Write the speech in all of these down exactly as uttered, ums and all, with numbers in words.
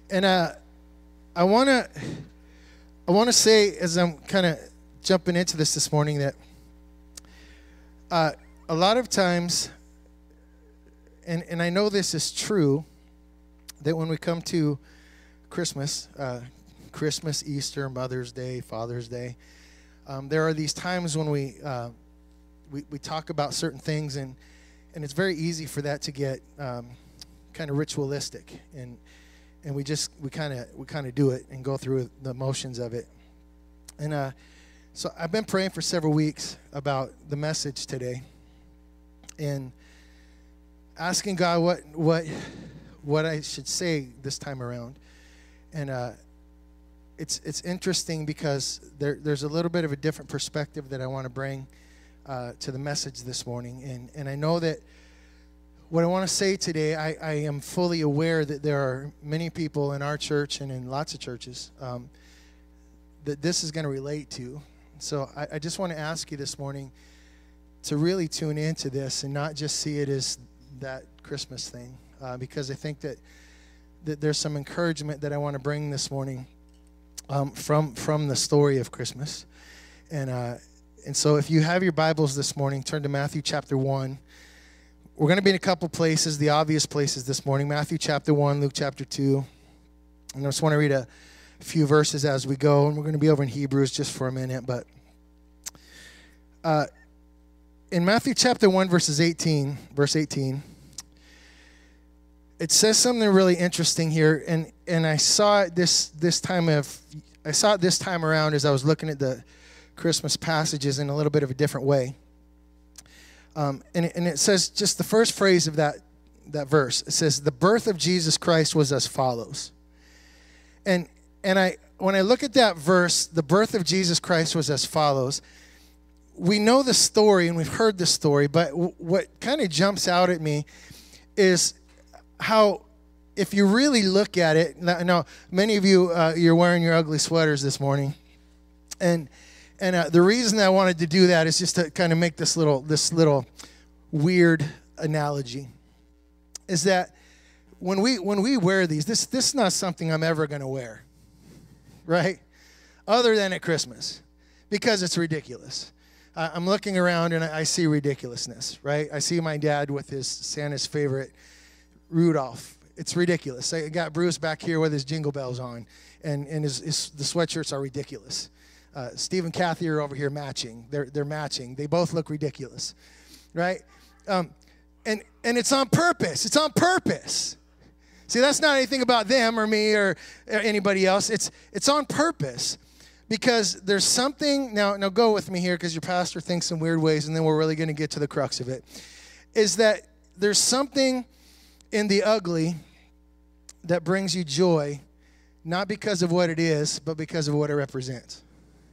And uh, I want to I want to say, as I'm kind of jumping into this this morning, that uh, a lot of times, and, and I know this is true, that when we come to Christmas, uh, Christmas, Easter, Mother's Day, Father's Day, um, there are these times when we, uh, we we talk about certain things, and and it's very easy for that to get um, kind of ritualistic, and and we just we kind of we kind of do it and go through the motions of it. And uh, so I've been praying for several weeks about the message today, and asking God what what what I should say this time around. And uh, it's it's interesting because there there's a little bit of a different perspective that I want to bring uh, to the message this morning. And and I know that what I want to say today, I, I am fully aware that there are many people in our church and in lots of churches um, that this is going to relate to. So I, I just want to ask you this morning to really tune into this and not just see it as that Christmas thing, uh, because I think that that there's some encouragement that I want to bring this morning um, from from the story of Christmas. And uh, and so if you have your Bibles this morning, turn to Matthew chapter one. We're going to be in a couple places, the obvious places this morning, Matthew chapter one, Luke chapter two. And I just want to read a few verses as we go, and we're going to be over in Hebrews just for a minute. But uh, in Matthew chapter one, verses eighteen, verse eighteen, it says something really interesting here, and and I saw it this this time of I saw it this time around as I was looking at the Christmas passages in a little bit of a different way. Um, and, it, and it says just the first phrase of that that verse. It says, "The birth of Jesus Christ was as follows." And and I when I look at that verse, the birth of Jesus Christ was as follows. We know the story and we've heard the story, but w- what kind of jumps out at me is how, if you really look at it, now, now many of you, uh, you're wearing your ugly sweaters this morning, and and uh, the reason I wanted to do that is just to kind of make this little this little weird analogy, is that when we when we wear these, this this is not something I'm ever going to wear, right? Other than at Christmas, because it's ridiculous. Uh, I'm looking around and I, I see ridiculousness, right? I see my dad with his Santa's favorite Rudolph. It's ridiculous. I got Bruce back here with his jingle bells on, and, and his, his the sweatshirts are ridiculous. Uh, Steve and Kathy are over here matching. They're they're matching. They both look ridiculous, right? Um, and and it's on purpose. It's on purpose. See, that's not anything about them or me or, or anybody else. It's it's on purpose, because there's something. Now now go with me here, because your pastor thinks in weird ways, and then we're really going to get to the crux of it. Is that there's something in the ugly that brings you joy, not because of what it is, but because of what it represents.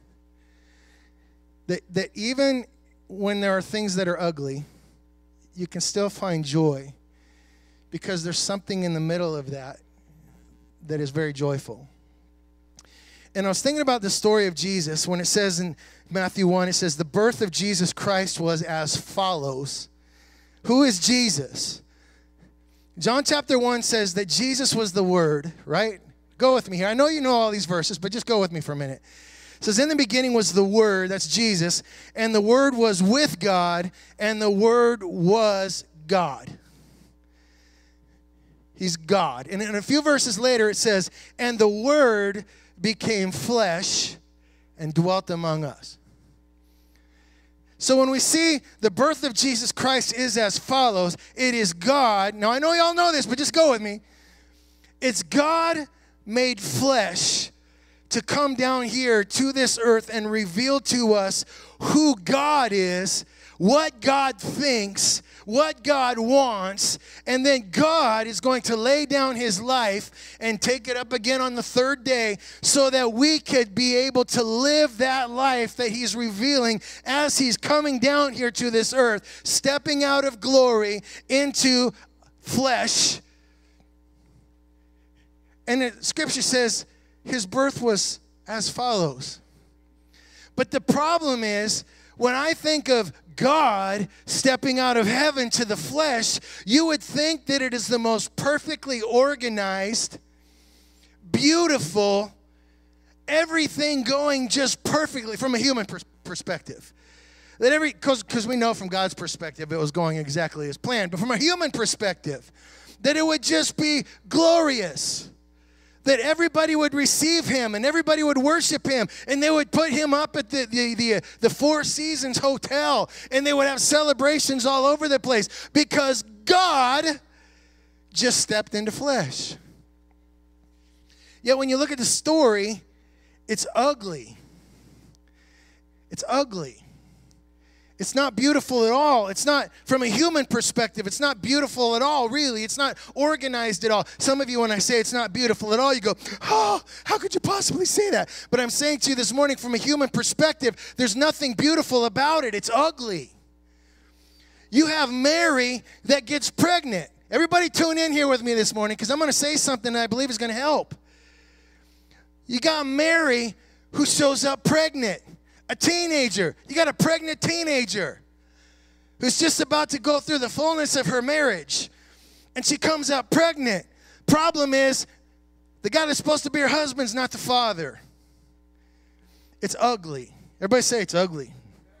That, that even when there are things that are ugly, you can still find joy, because there's something in the middle of that that is very joyful. And I was thinking about the story of Jesus when it says in Matthew one, it says, "The birth of Jesus Christ was as follows." Who is Jesus? John chapter one says that Jesus was the Word, right? Go with me here. I know you know all these verses, but just go with me for a minute. It says, "In the beginning was the Word," that's Jesus, "and the Word was with God, and the Word was God." He's God. And in a few verses later it says, "And the Word became flesh and dwelt among us." So when we see the birth of Jesus Christ is as follows, it is God. Now I know y'all know this, but just go with me. It's God made flesh to come down here to this earth and reveal to us who God is, what God thinks, what God wants, and then God is going to lay down his life and take it up again on the third day so that we could be able to live that life that he's revealing as he's coming down here to this earth, stepping out of glory into flesh. And the scripture says his birth was as follows. But the problem is, when I think of God stepping out of heaven to the flesh, you would think that it is the most perfectly organized, beautiful, everything going just perfectly from a human pers- perspective. That every, because because we know from God's perspective it was going exactly as planned, but from a human perspective, that it would just be glorious. That everybody would receive him and everybody would worship him, and they would put him up at the, the, the, the Four Seasons Hotel, and they would have celebrations all over the place because God just stepped into flesh. Yet when you look at the story, it's ugly. It's ugly. It's not beautiful at all. It's not, from a human perspective, it's not beautiful at all, really. It's not organized at all. Some of you, when I say it's not beautiful at all, you go, oh, how could you possibly say that? But I'm saying to you this morning, from a human perspective, there's nothing beautiful about it. It's ugly. You have Mary that gets pregnant. Everybody tune in here with me this morning, because I'm going to say something that I believe is going to help. You got Mary who shows up pregnant. A teenager. You got a pregnant teenager who's just about to go through the fullness of her marriage. And she comes out pregnant. Problem is, the guy that's supposed to be her husband's not the father. It's ugly. Everybody say it's ugly.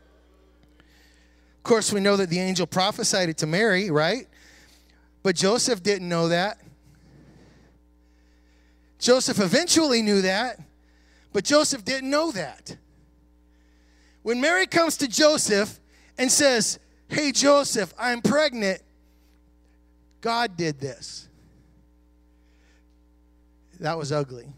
Of course, we know that the angel prophesied it to Mary, right? But Joseph didn't know that. Joseph eventually knew that, but Joseph didn't know that. When Mary comes to Joseph and says, hey, Joseph, I'm pregnant, God did this. That was ugly.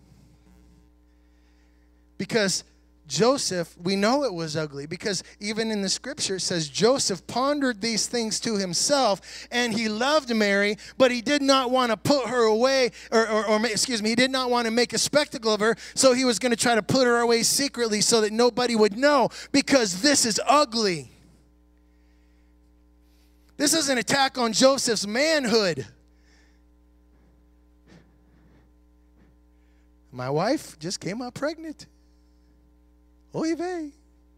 Because Joseph, we know it was ugly, because even in the scripture it says Joseph pondered these things to himself, and he loved Mary, but he did not want to put her away, or, or, or excuse me, he did not want to make a spectacle of her, so he was going to try to put her away secretly so that nobody would know, because this is ugly. This is an attack on Joseph's manhood. My wife just came out pregnant. Oy vey.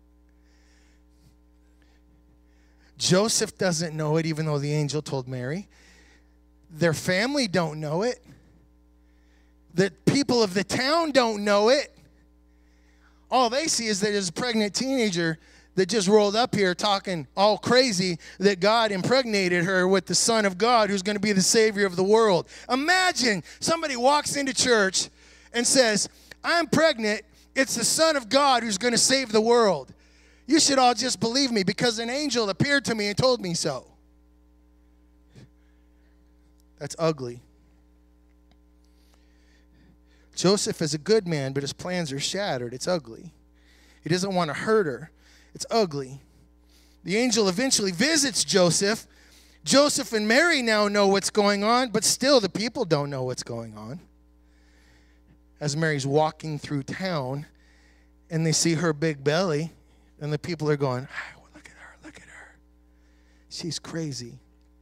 Joseph doesn't know it, even though the angel told Mary. Their family don't know it. The people of the town don't know it. All they see is that there's a pregnant teenager that just rolled up here talking all crazy that God impregnated her with the Son of God who's going to be the Savior of the world. Imagine somebody walks into church and says, I'm pregnant. It's the Son of God who's going to save the world. You should all just believe me because an angel appeared to me and told me so. That's ugly. Joseph is a good man, but his plans are shattered. It's ugly. He doesn't want to hurt her. It's ugly. The angel eventually visits Joseph. Joseph and Mary now know what's going on, but still the people don't know what's going on. As Mary's walking through town, and they see her big belly, and the people are going, oh, look at her, look at her. She's crazy.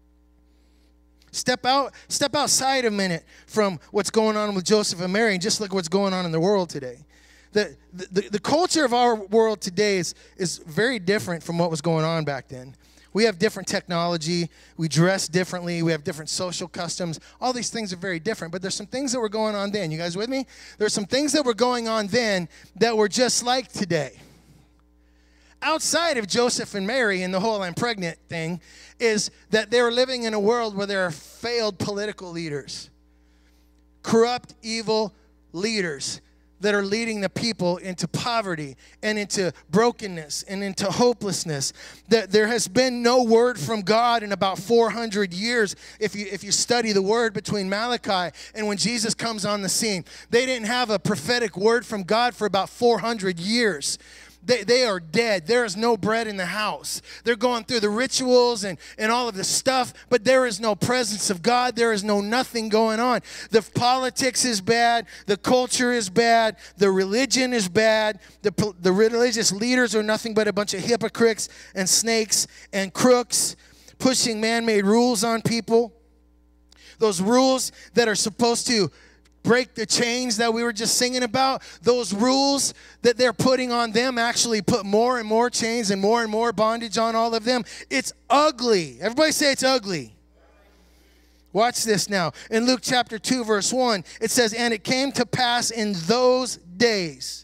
Step out, step outside a minute from what's going on with Joseph and Mary, and just look at what's going on in the world today. The, the, the culture of our world today is, is very different from what was going on back then. We have different technology. We dress differently. We have different social customs. All these things are very different. But there's some things that were going on then. You guys with me? There's some things that were going on then that were just like today. Outside of Joseph and Mary and the whole I'm pregnant thing is that they were living in a world where there are failed political leaders. Corrupt, evil leaders that are leading the people into poverty and into brokenness and into hopelessness. That there has been no word from God in about four hundred years. If you, if you study the word between Malachi and when Jesus comes on the scene, they didn't have a prophetic word from God for about four hundred years. They, they are dead. There is no bread in the house. They're going through the rituals and, and all of the stuff, but there is no presence of God. There is no nothing going on. The politics is bad. The culture is bad. The religion is bad. The, the religious leaders are nothing but a bunch of hypocrites and snakes and crooks pushing man-made rules on people. Those rules that are supposed to break the chains that we were just singing about, those rules that they're putting on them actually put more and more chains and more and more bondage on all of them. It's ugly. Everybody say it's ugly. Watch this now. In Luke chapter two, verse one, it says, and it came to pass in those days.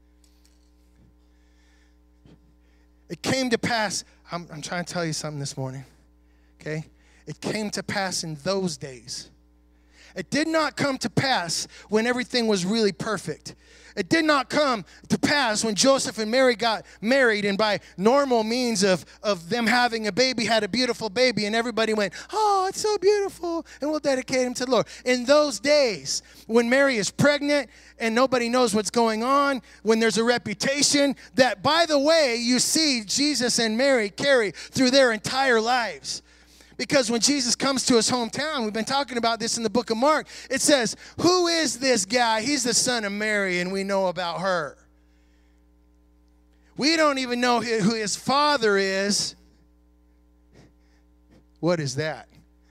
It came to pass. I'm, I'm trying to tell you something this morning. Okay? It came to pass in those days. It did not come to pass when everything was really perfect. It did not come to pass when Joseph and Mary got married and by normal means of, of them having a baby, had a beautiful baby, and everybody went, oh, it's so beautiful, and we'll dedicate him to the Lord. In those days, when Mary is pregnant and nobody knows what's going on, when there's a reputation that, by the way, you see Jesus and Mary carry through their entire lives. Because when Jesus comes to his hometown, we've been talking about this in the book of Mark, it says, who is this guy? He's the son of Mary, and we know about her. We don't even know who his father is. What is that?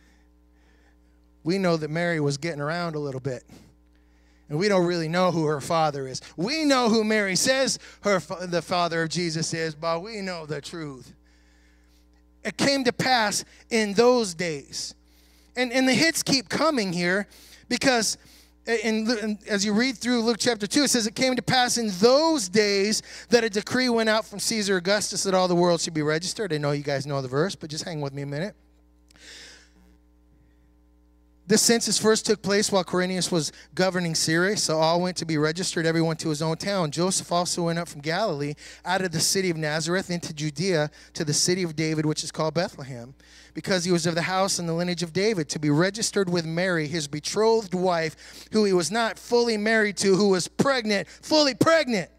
We know that Mary was getting around a little bit. And we don't really know who her father is. We know who Mary says her the father of Jesus is, but we know the truth. It came to pass in those days. And, and the hits keep coming here because in, in, as you read through Luke chapter two, it says it came to pass in those days that a decree went out from Caesar Augustus that all the world should be registered. I know you guys know the verse, but just hang with me a minute. This census first took place while Quirinius was governing Syria, so all went to be registered, everyone to his own town. Joseph also went up from Galilee, out of the city of Nazareth, into Judea, to the city of David, which is called Bethlehem, because he was of the house and the lineage of David, to be registered with Mary, his betrothed wife, who he was not fully married to, who was pregnant, fully pregnant.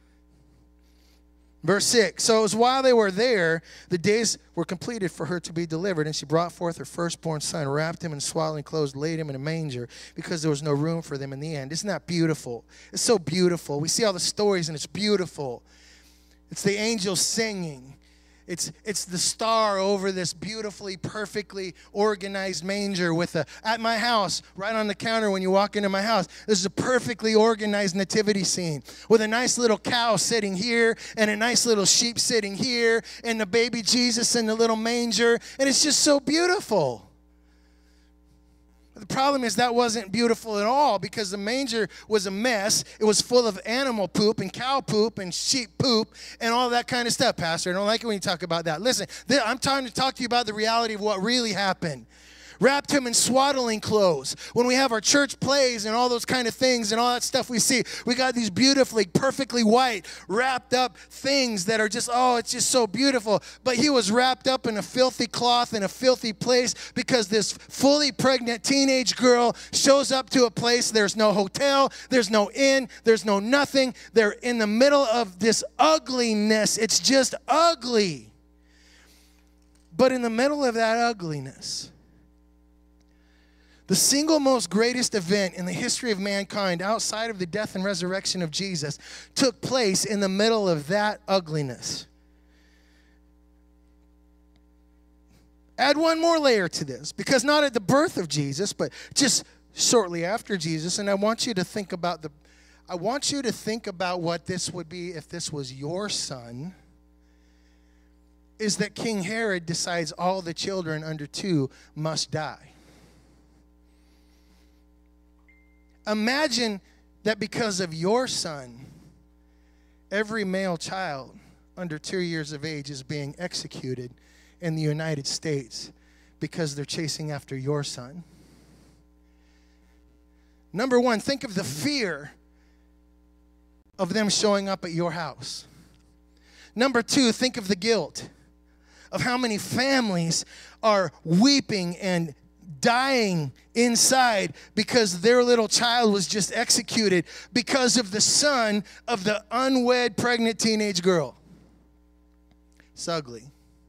Verse six, so it was while they were there, the days were completed for her to be delivered, and she brought forth her firstborn son, wrapped him in swaddling clothes, laid him in a manger, because there was no room for them in the end. Isn't that beautiful? It's so beautiful. We see all the stories, and it's beautiful. It's the angels singing. It's, it's the star over this beautifully, perfectly organized manger with a, at my house, right on the counter when you walk into my house, this is a perfectly organized nativity scene with a nice little cow sitting here and a nice little sheep sitting here and the baby Jesus in the little manger, and it's just so beautiful. The problem is that wasn't beautiful at all because the manger was a mess. It was full of animal poop and cow poop and sheep poop and all that kind of stuff, Pastor. I don't like it when you talk about that. Listen, I'm trying to talk to you about the reality of what really happened. Wrapped him in swaddling clothes. When we have our church plays and all those kind of things and all that stuff we see, we got these beautifully, perfectly white, wrapped up things that are just, oh, it's just so beautiful. But he was wrapped up in a filthy cloth in a filthy place because this fully pregnant teenage girl shows up to a place. There's no hotel. There's no inn. There's no nothing. They're in the middle of this ugliness. It's just ugly. But in the middle of that ugliness, the single most greatest event in the history of mankind outside of the death and resurrection of Jesus took place in the middle of that ugliness. Add one more layer to this, because not at the birth of Jesus, but just shortly after Jesus, and I want you to think about the I want you to think about what this would be if this was your son, is that King Herod decides all the children under two must die. Imagine that because of your son, every male child under two years of age is being executed in the United States because they're chasing after your son. Number one, think of the fear of them showing up at your house. Number two, think of the guilt of how many families are weeping and dying inside because their little child was just executed because of the son of the unwed pregnant teenage girl. It's ugly.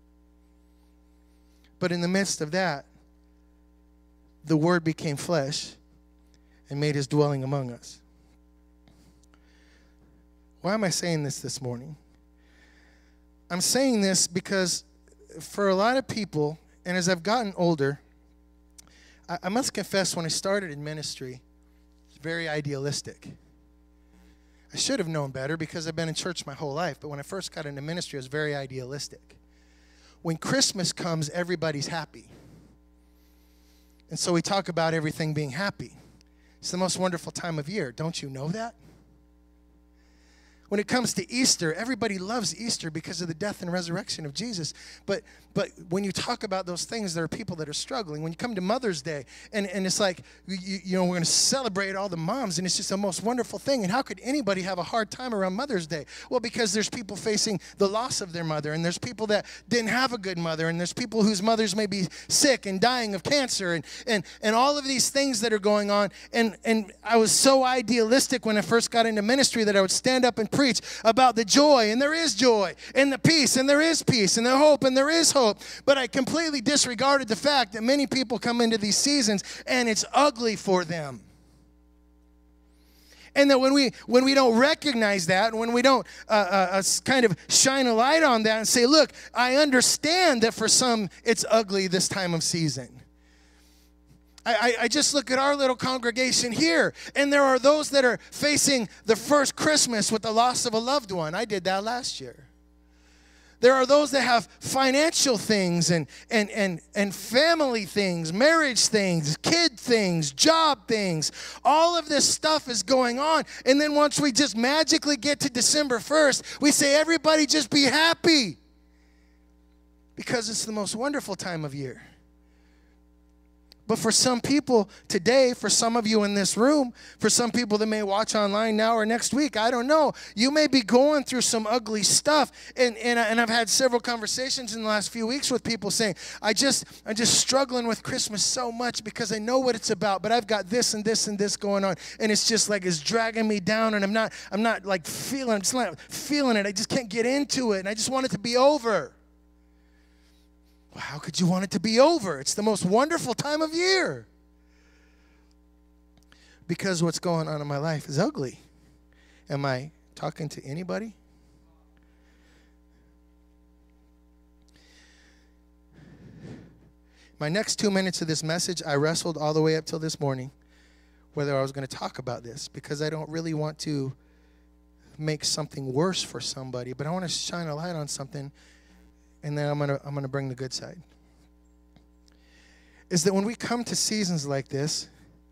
But in the midst of that, the Word became flesh and made his dwelling among us. Why am I saying this this morning? I'm saying this because for a lot of people, and as I've gotten older, I must confess, when I started in ministry, it's very idealistic. I should have known better because I've been in church my whole life, but when I first got into ministry, I was very idealistic. When Christmas comes, everybody's happy. And so we talk about everything being happy. It's the most wonderful time of year. Don't you know that? When it comes to Easter, everybody loves Easter because of the death and resurrection of Jesus. But but when you talk about those things, there are people that are struggling. When you come to Mother's Day, and, and it's like, you, you know, we're going to celebrate all the moms, and it's just the most wonderful thing. And how could anybody have a hard time around Mother's Day? Well, because there's people facing the loss of their mother, and there's people that didn't have a good mother, and there's people whose mothers may be sick and dying of cancer, and and, and all of these things that are going on. And, and I was so idealistic when I first got into ministry that I would stand up and preach about the joy, and there is joy, and the peace, and there is peace, and the hope, and there is hope. But I completely disregarded the fact that many people come into these seasons and it's ugly for them. And that when we when we don't recognize that, and when we don't uh, uh, kind of shine a light on that and say, look, I understand that for some it's ugly this time of season. I, I just look at our little congregation here, and there are those that are facing the first Christmas with the loss of a loved one. I did that last year. There are those that have financial things and, and, and, and family things, marriage things, kid things, job things. All of this stuff is going on. And then once we just magically get to December first, we say, everybody just be happy. Because it's the most wonderful time of year. But for some people today, for some of you in this room, for some people that may watch online now or next week, I don't know, you may be going through some ugly stuff. And, and, and I've had several conversations in the last few weeks with people saying, I just, I'm just struggling with Christmas so much because I know what it's about, but I've got this and this and this going on. And it's just like it's dragging me down, and I'm not, I'm not like feeling, I'm just not feeling it. I just can't get into it, and I just want it to be over. Well, how could you want it to be over? It's the most wonderful time of year. Because what's going on in my life is ugly. Am I talking to anybody? My next two minutes of this message, I wrestled all the way up till this morning whether I was going to talk about this, because I don't really want to make something worse for somebody, but I want to shine a light on something. And then I'm going to I'm going to bring the good side. Is that when we come to seasons like this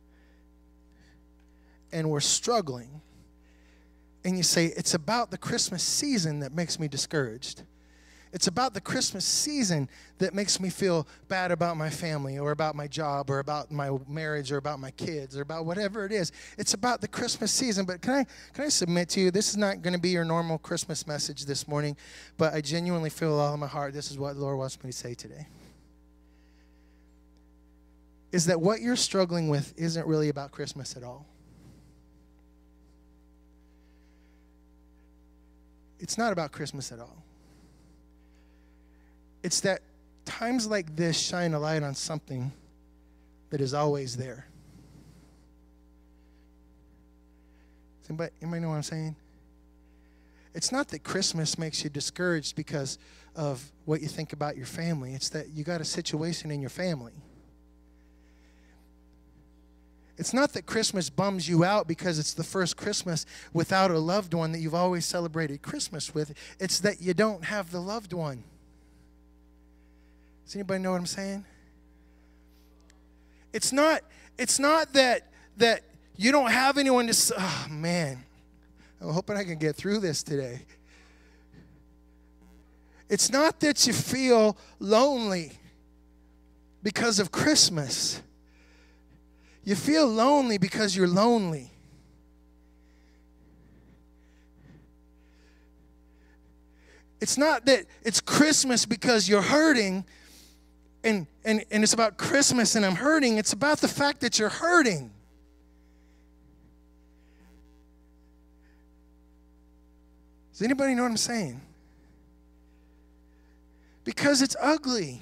and we're struggling, and you say, it's about the Christmas season that makes me discouraged. It's about the Christmas season that makes me feel bad about my family, or about my job, or about my marriage, or about my kids, or about whatever it is. It's about the Christmas season. But can I can I submit to you, this is not going to be your normal Christmas message this morning, but I genuinely feel all in my heart this is what the Lord wants me to say today. Is that what you're struggling with isn't really about Christmas at all. It's not about Christmas at all. It's that times like this shine a light on something that is always there. Does anybody, anybody know what I'm saying? It's not that Christmas makes you discouraged because of what you think about your family. It's that you got a situation in your family. It's not that Christmas bums you out because it's the first Christmas without a loved one that you've always celebrated Christmas with. It's that you don't have the loved one. Does anybody know what I'm saying? It's not, it's not that that you don't have anyone to, oh man, I'm hoping I can get through this today. It's not that you feel lonely because of Christmas. You feel lonely because you're lonely. It's not that it's Christmas because you're hurting. And, and, and it's about Christmas and I'm hurting. It's about the fact that you're hurting. Does anybody know what I'm saying? Because it's ugly.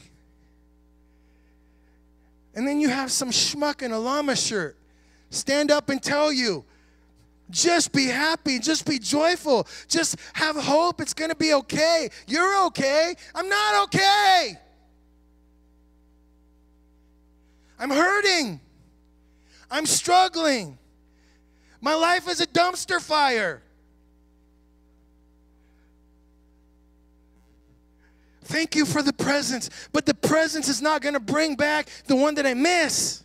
And then you have some schmuck in a llama shirt stand up and tell you, just be happy, just be joyful, just have hope, it's going to be okay. You're okay. I'm not okay. I'm hurting. I'm struggling. My life is a dumpster fire. Thank you for the presents, but the presents is not going to bring back the one that I miss.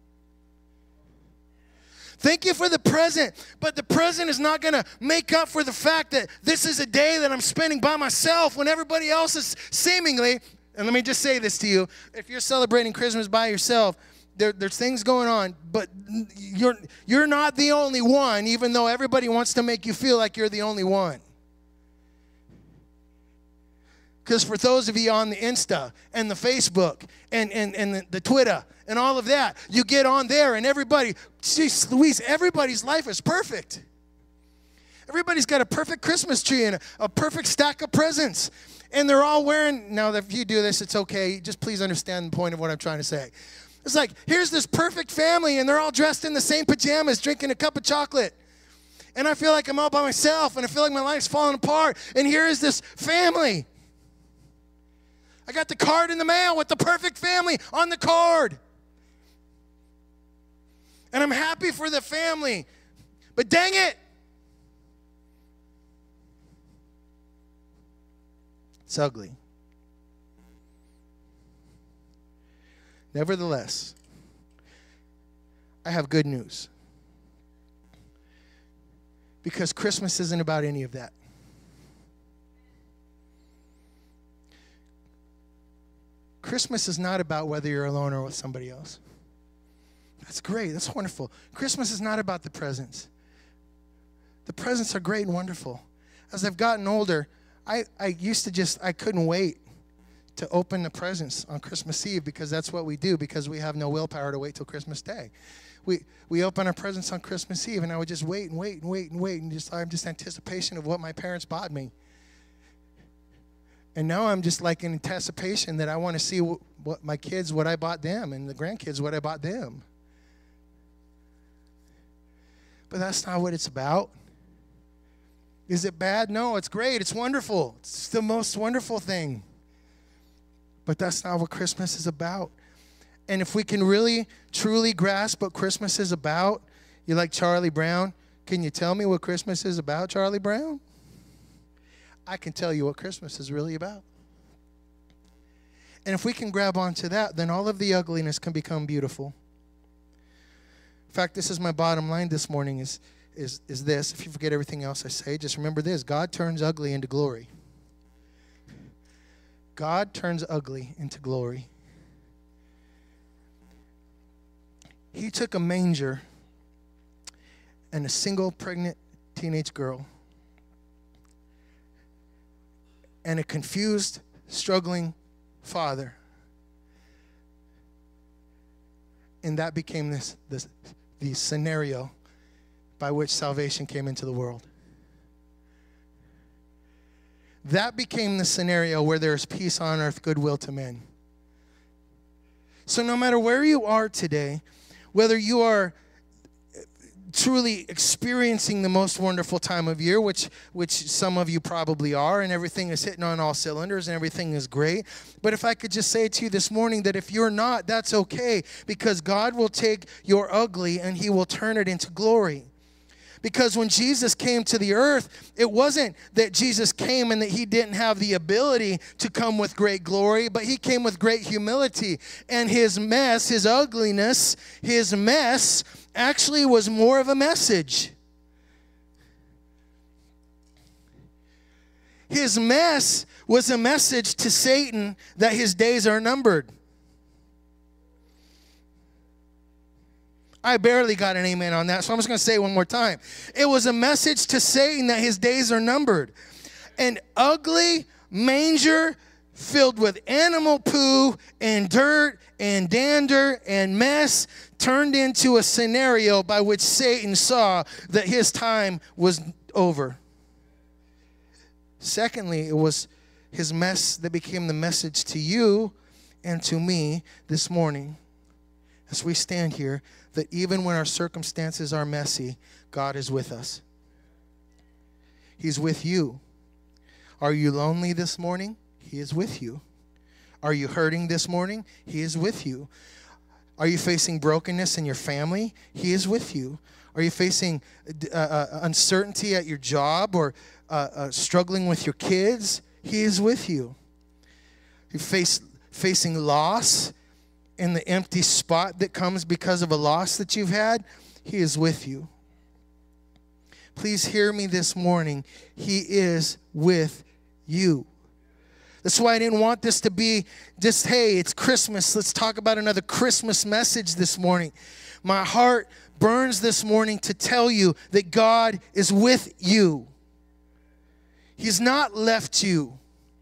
Thank you for the present, but the present is not going to make up for the fact that this is a day that I'm spending by myself when everybody else is seemingly, and let me just say this to you, if you're celebrating Christmas by yourself, there, there's things going on, but you're, you're not the only one, even though everybody wants to make you feel like you're the only one. Because for those of you on the Insta and the Facebook and, and, and the, the Twitter and all of that, you get on there and everybody, geez, Louise, everybody's life is perfect. Everybody's got a perfect Christmas tree and a, a perfect stack of presents. And they're all wearing, now if you do this, it's okay. Just please understand the point of what I'm trying to say. It's like, here's this perfect family and they're all dressed in the same pajamas, drinking a cup of chocolate. And I feel like I'm all by myself and I feel like my life's falling apart. And here is this family. I got the card in the mail with the perfect family on the card. And I'm happy for the family. But dang it. It's ugly. Nevertheless, I have good news. Because Christmas isn't about any of that. Christmas is not about whether you're alone or with somebody else. That's great. That's wonderful. Christmas is not about the presents. The presents are great and wonderful. As I've gotten older, I, I used to just, I couldn't wait to open the presents on Christmas Eve because that's what we do because we have no willpower to wait till Christmas Day. We we open our presents on Christmas Eve and I would just wait and wait and wait and wait and just I'm just anticipation of what my parents bought me. And now I'm just like in anticipation that I want to see what, what my kids, what I bought them, and the grandkids, what I bought them. But that's not what it's about. Is it bad? No, it's great. It's wonderful. It's the most wonderful thing. But that's not what Christmas is about. And if we can really, truly grasp what Christmas is about, you like Charlie Brown? Can you tell me what Christmas is about, Charlie Brown? I can tell you what Christmas is really about. And if we can grab onto that, then all of the ugliness can become beautiful. In fact, this is my bottom line this morning is, is, is this. If you forget everything else I say, just remember this. God turns ugly into glory. God turns ugly into glory. He took a manger and a single pregnant teenage girl and a confused, struggling father. And that became this, this the scenario by which salvation came into the world. That became the scenario where there is peace on earth, goodwill to men. So no matter where you are today, whether you are truly experiencing the most wonderful time of year, which which some of you probably are, and everything is hitting on all cylinders and everything is great. But if I could just say to you this morning that if you're not, that's okay, because God will take your ugly and he will turn it into glory. Because when Jesus came to the earth, it wasn't that Jesus came and that he didn't have the ability to come with great glory, but he came with great humility. And his mess, his ugliness, his mess actually was more of a message. His mess was a message to Satan that his days are numbered. I barely got an amen on that, so I'm just going to say it one more time. It was a message to Satan that his days are numbered. An ugly manger filled with animal poo and dirt and dander and mess turned into a scenario by which Satan saw that his time was over. Secondly, it was his mess that became the message to you and to me this morning as we stand here, that even when our circumstances are messy, God is with us. He's with you. Are you lonely this morning? He is with you. Are you hurting this morning? He is with you. Are you facing brokenness in your family? He is with you. Are you facing uh, uh, uncertainty at your job or uh, uh, struggling with your kids? He is with you. you face facing loss and the empty spot that comes because of a loss that you've had, he is with you. Please hear me this morning. He is with you. That's why I didn't want this to be just, hey, it's Christmas. Let's talk about another Christmas message this morning. My heart burns this morning to tell you that God is with you. He's not left you.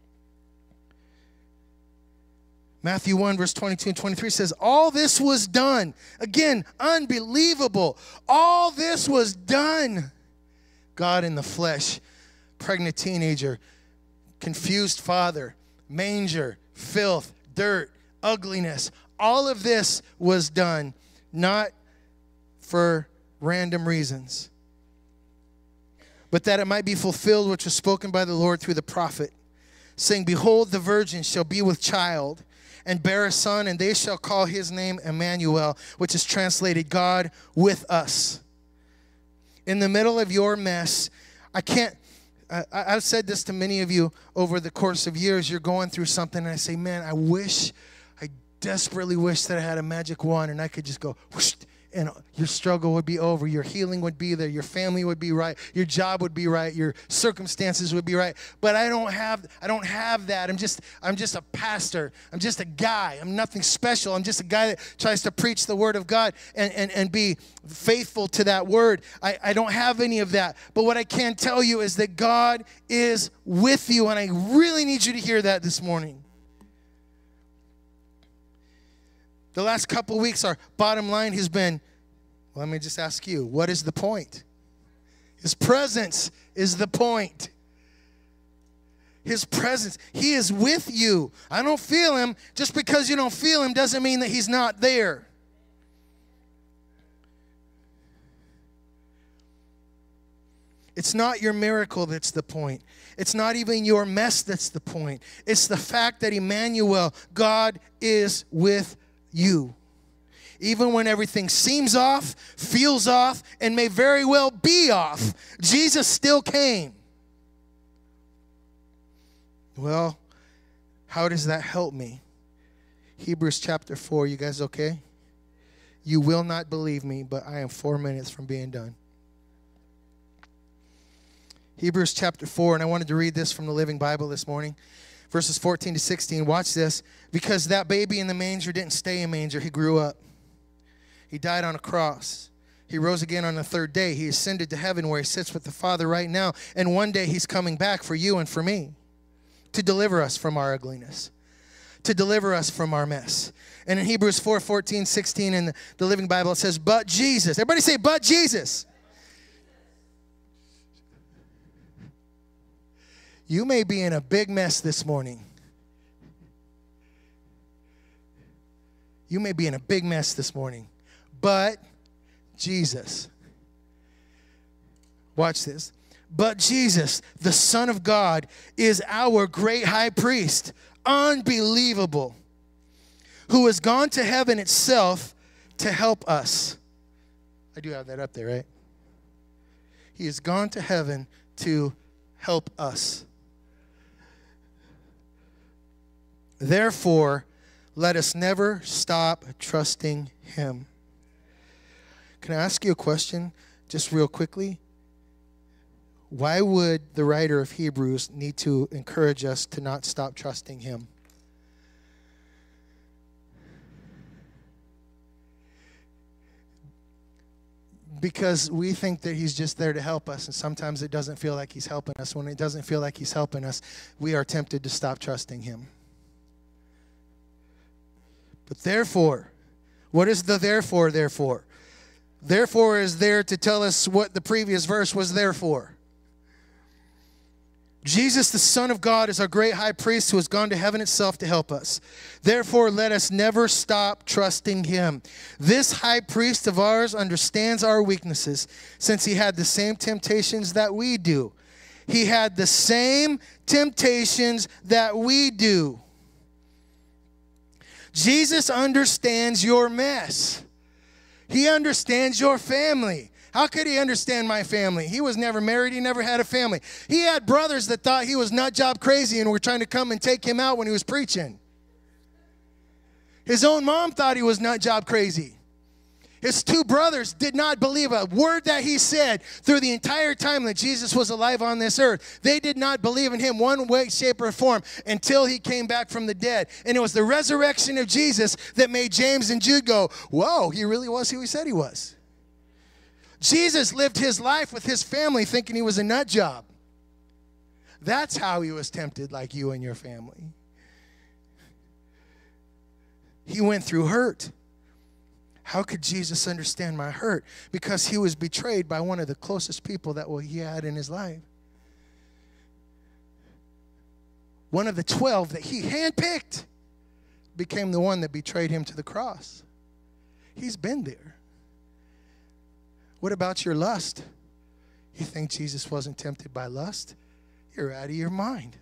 Matthew one, verse twenty-two and twenty-three says, all this was done. Again, unbelievable. All this was done. God in the flesh, pregnant teenager, confused father, manger, filth, dirt, ugliness. All of this was done, not for random reasons, but that it might be fulfilled which was spoken by the Lord through the prophet, saying, behold, the virgin shall be with child, and bear a son, and they shall call his name Emmanuel, which is translated God with us. In the middle of your mess, I can't, I, I've said this to many of you over the course of years. You're going through something, and I say, man, I wish, I desperately wish that I had a magic wand, and I could just go, whoosh, and your struggle would be over. Your healing would be there. Your family would be right. Your job would be right. Your circumstances would be right. But I don't have, I don't have that. I'm just, I'm just a pastor. I'm just a guy. I'm nothing special. I'm just a guy that tries to preach the word of God and, and, and be faithful to that word. I, I don't have any of that. But what I can tell you is that God is with you, and I really need you to hear that this morning. The last couple weeks, our bottom line has been, well, let me just ask you, what is the point? His presence is the point. His presence. He is with you. I don't feel him. Just because you don't feel him doesn't mean that he's not there. It's not your miracle that's the point. It's not even your mess that's the point. It's the fact that Emmanuel, God is with you. Even when everything seems off, feels off, and may very well be off, Jesus still came. Well, how does that help me? Hebrews chapter four, you guys okay? You will not believe me, but I am four minutes from being done. Hebrews chapter four, and I wanted to read this from the Living Bible this morning. Verses fourteen to sixteen, watch this. Because that baby in the manger didn't stay in manger, he grew up. He died on a cross. He rose again on the third day. He ascended to heaven where he sits with the Father right now. And one day he's coming back for you and for me to deliver us from our ugliness, to deliver us from our mess. And in Hebrews four, fourteen, sixteen in the, the Living Bible, it says, but Jesus. Everybody say, but Jesus. You may be in a big mess this morning. You may be in a big mess this morning. But Jesus. Watch this. But Jesus, the Son of God, is our great high priest. Unbelievable. Who has gone to heaven itself to help us. I do have that up there, right? He has gone to heaven to help us. Therefore, let us never stop trusting him. Can I ask you a question just real quickly? Why would the writer of Hebrews need to encourage us to not stop trusting him? Because we think that he's just there to help us, and sometimes it doesn't feel like he's helping us. When it doesn't feel like he's helping us, we are tempted to stop trusting him. But therefore, what is the therefore, therefore? Therefore is there to tell us what the previous verse was there for. Jesus, the Son of God, is our great high priest who has gone to heaven itself to help us. Therefore, let us never stop trusting him. This high priest of ours understands our weaknesses, since he had the same temptations that we do. He had the same temptations that we do. Jesus understands your mess. He understands your family. How could he understand my family? He was never married. He never had a family. He had brothers that thought he was nut job crazy and were trying to come and take him out when he was preaching. His own mom thought he was nut job crazy. His two brothers did not believe a word that he said through the entire time that Jesus was alive on this earth. They did not believe in him one way, shape, or form until he came back from the dead. And it was the resurrection of Jesus that made James and Jude go, whoa, he really was who he said he was. Jesus lived his life with his family thinking he was a nut job. That's how he was tempted, like you and your family. He went through hurt. How could Jesus understand my hurt? Because he was betrayed by one of the closest people that he had in his life. One of the twelve that he handpicked became the one that betrayed him to the cross. He's been there. What about your lust? You think Jesus wasn't tempted by lust? You're out of your mind.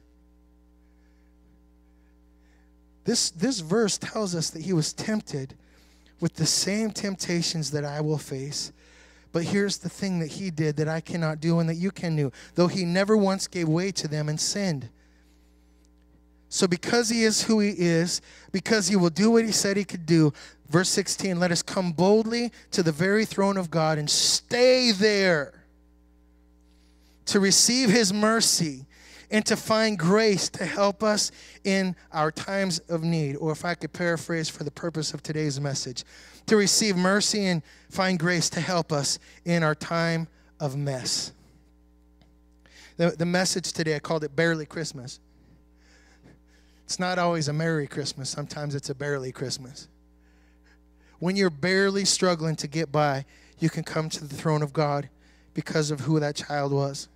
This, this verse tells us that he was tempted with the same temptations that I will face. But here's the thing that he did that I cannot do and that you can do, though he never once gave way to them and sinned. So because he is who he is, because he will do what he said he could do, verse sixteen, let us come boldly to the very throne of God and stay there to receive his mercy and to find grace to help us in our times of need. Or if I could paraphrase for the purpose of today's message, to receive mercy and find grace to help us in our time of mess. The, the message today, I called it Barely Christmas. It's not always a Merry Christmas. Sometimes it's a barely Christmas. When you're barely struggling to get by, you can come to the throne of God because of who that child was.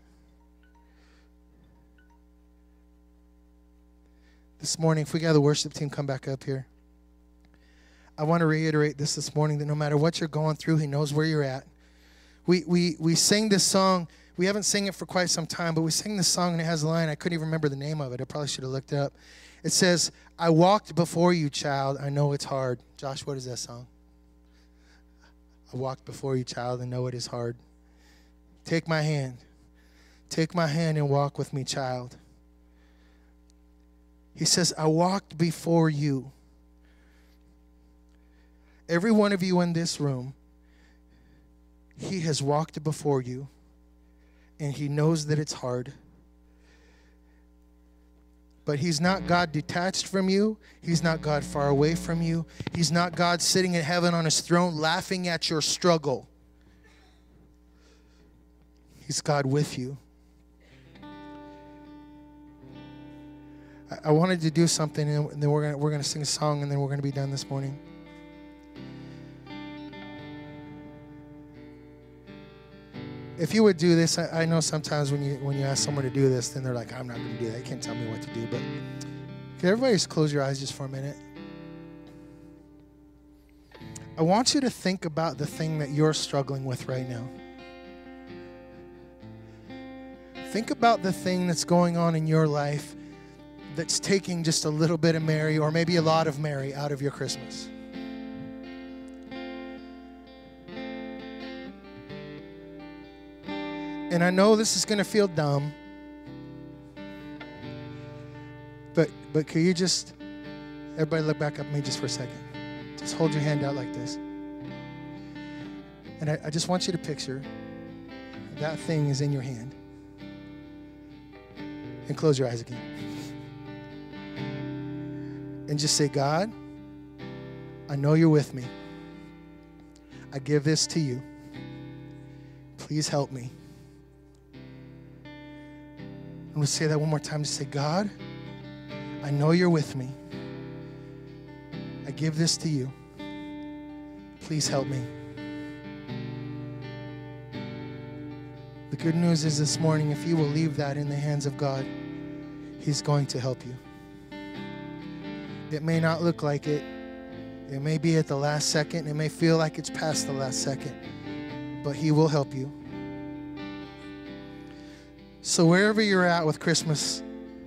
This morning, if we got the worship team come back up here, I want to reiterate this this morning, that no matter what you're going through, he knows where you're at. We we we sing this song. We haven't sang it for quite some time, but we sing this song, and it has a line. I couldn't even remember the name of it. I probably should have looked it up. It says, I walked before you, child. I know it's hard. Josh, what is that song? I walked before you, child, and know it is hard. Take my hand. Take my hand and walk with me, child. He says, I walked before you. Every one of you in this room, he has walked before you, and he knows that it's hard. But he's not God detached from you. He's not God far away from you. He's not God sitting in heaven on his throne laughing at your struggle. He's God with you. I wanted to do something, and then we're gonna we're gonna sing a song, and then we're gonna be done this morning. If you would do this, I, I know sometimes when you when you ask someone to do this, then they're like, "I'm not gonna do that. You can't tell me what to do." But can everybody just close your eyes just for a minute? I want you to think about the thing that you're struggling with right now. Think about the thing that's going on in your life that's taking just a little bit of Mary, or maybe a lot of Mary, out of your Christmas. And I know this is going to feel dumb, but but can you just, everybody look back up at me just for a second. Just hold your hand out like this. And I, I just want you to picture that thing is in your hand. And close your eyes again. And just say, God, I know you're with me. I give this to you. Please help me. I'm going to say that one more time. Just say, God, I know you're with me. I give this to you. Please help me. The good news is this morning, if you will leave that in the hands of God, he's going to help you. It may not look like it. It may be at the last second. It may feel like it's past the last second. But he will help you. So wherever you're at with Christmas,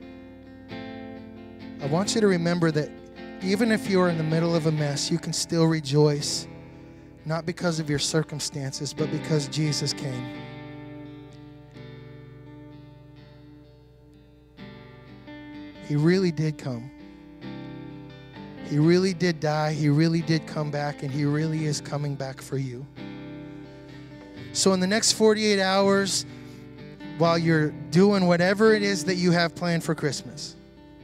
I want you to remember that even if you're in the middle of a mess, you can still rejoice. Not because of your circumstances, but because Jesus came. He really did come. He really did die. He really did come back, and he really is coming back for you. So in the next forty-eight hours, while you're doing whatever it is that you have planned for Christmas,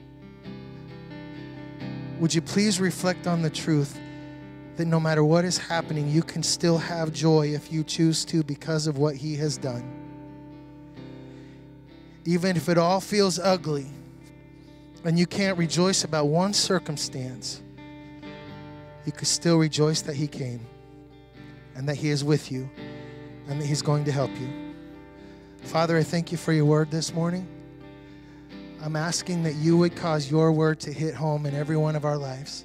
would you please reflect on the truth that no matter what is happening, you can still have joy if you choose to because of what he has done. Even if it all feels ugly and you can't rejoice about one circumstance, you could still rejoice that he came and that he is with you and that he's going to help you. Father, I thank you for your word this morning. I'm asking that you would cause your word to hit home in every one of our lives.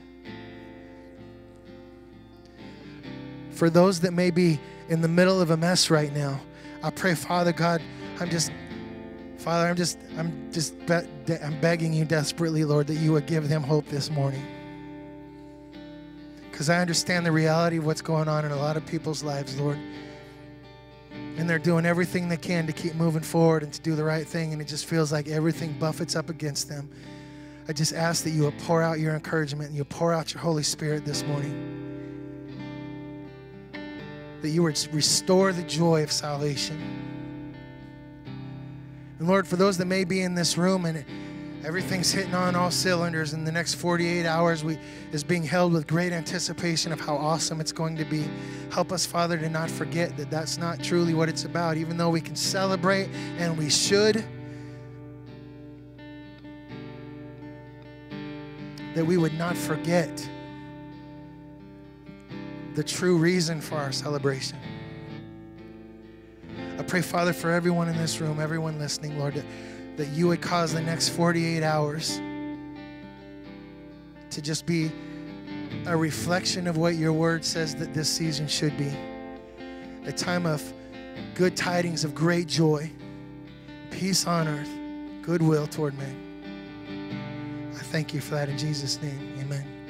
For those that may be in the middle of a mess right now, I pray, Father God, I'm just, Father, I'm just, I'm just, be- I'm begging you desperately, Lord, that you would give them hope this morning. Because I understand the reality of what's going on in a lot of people's lives, Lord. And they're doing everything they can to keep moving forward and to do the right thing, and it just feels like everything buffets up against them. I just ask that you would pour out your encouragement and you pour out your Holy Spirit this morning. That you would restore the joy of salvation. And Lord, for those that may be in this room and everything's hitting on all cylinders in the next forty-eight hours, we is being held with great anticipation of how awesome it's going to be. Help us, Father, to not forget that that's not truly what it's about, even though we can celebrate and we should. That we would not forget the true reason for our celebration. I pray, Father, for everyone in this room, everyone listening, Lord, that that you would cause the next forty-eight hours to just be a reflection of what your word says that this season should be. A time of good tidings of great joy, peace on earth, goodwill toward men. I thank you for that in Jesus' name. Amen.